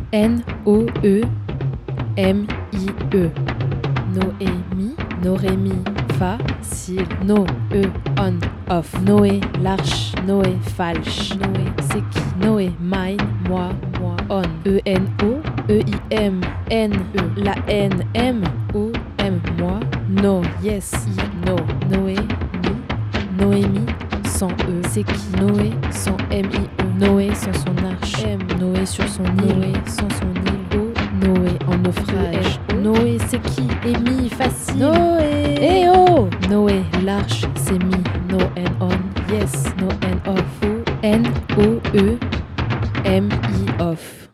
N-O-E-M-I-E. Noémie, Norémie, facile. No, on, off. Noé, l'arche. Noé, falche. Noé, c'est qui? Noé, mine, moi, on. E-N-O, E-I-M, N-E, la N, M, O, M, moi. No, yes, I, no. Noé, mi, Noémie, sans E, c'est qui? Noé, sans M-I-E. Noé sans son arche. M, Noé sur son île. Noé sans son île. O, Noé en naufrage. Noé c'est qui? Amy, facile. Noé. Eh oh. Noé, l'arche c'est mi. No and on. Yes, no and off. O, N-O-E, M-I off.